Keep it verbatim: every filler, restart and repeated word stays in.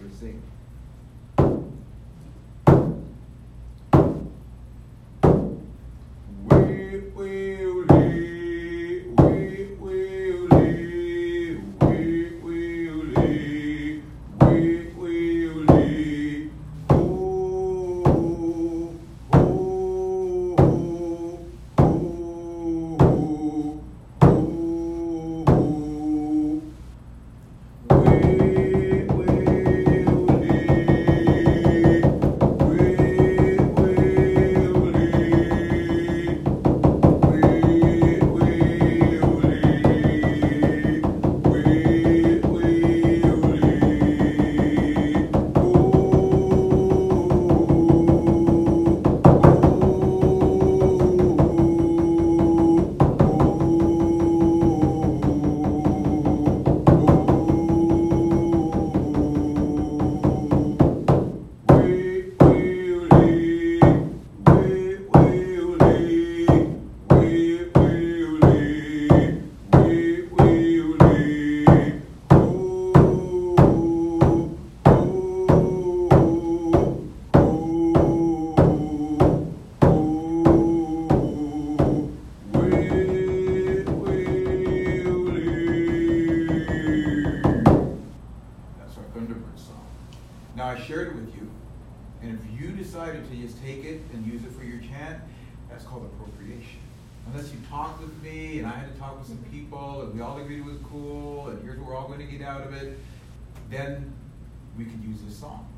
to sing. We will live, we will live, we will live, we will live. Oh, oh, oh, oh, oh, oh. We will Now I shared it with you, and if you decided to just take it and use it for your chant, that's called appropriation. Unless you talked with me, and I had to talk with some people, and we all agreed it was cool, and here's what we're all going to get out of it, then we could use this song.